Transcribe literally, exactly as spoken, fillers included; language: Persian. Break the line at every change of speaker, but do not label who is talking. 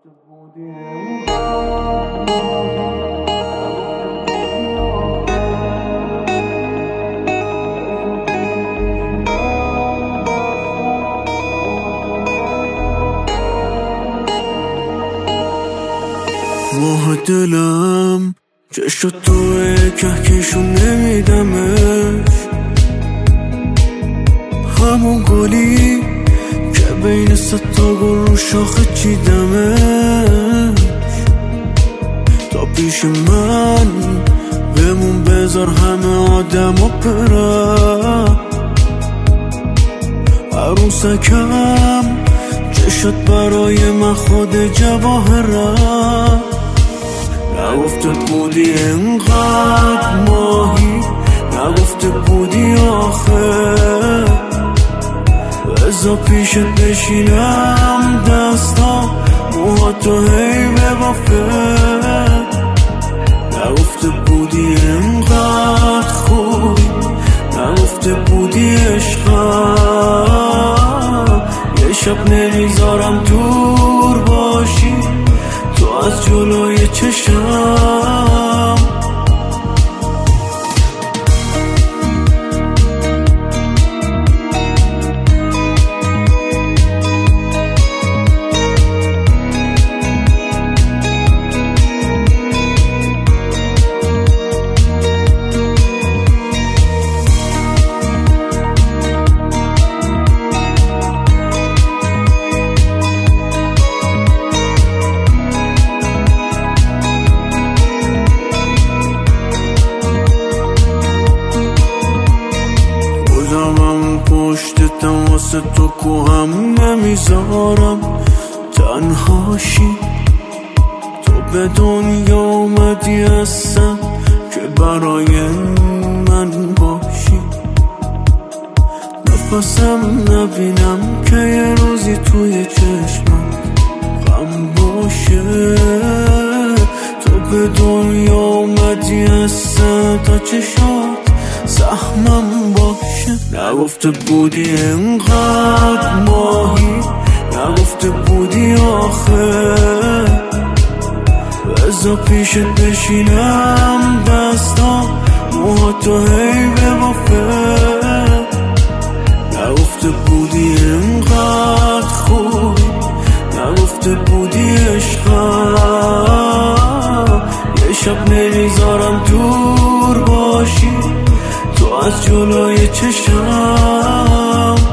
ماه دلم چه شد توی کهکشون نمیدمش، همون گلی که بین ستا گل رو شاخه چیدمش. تا پیش من بمون بذار همه آدم و برم، عروسکم چه شد برای من خود جواهرم. نگفته بودی انقدر ماهی، نگفته بودی آخه بذار پیشت بشینم دستا موهاتو هی ببافه. نگفته بودی انقدر خوبی، نگفته بودی عشقم. یه شب نمیذارم دور باشی تو از جلوی چشم. پشتتم واسه تو کوهم نمیذارم تنهاشی. تو به دنیا اومدی هستم که برای من باشی. نفسم نبینم که یه روزی توی چشمم غم باشه. تو به دنیا اومدی هستم تا چشات زخمم باشه. نگفته بودی انقدر ماهی، نگفته بودی آخه بذار پیشت بشینم دستا موهاتو هی ببافه. نگفته بودی انقدر خوبی، نگفته بودی عشقم. یه شب نمیذارم دور باشی تو از جلوی چشم.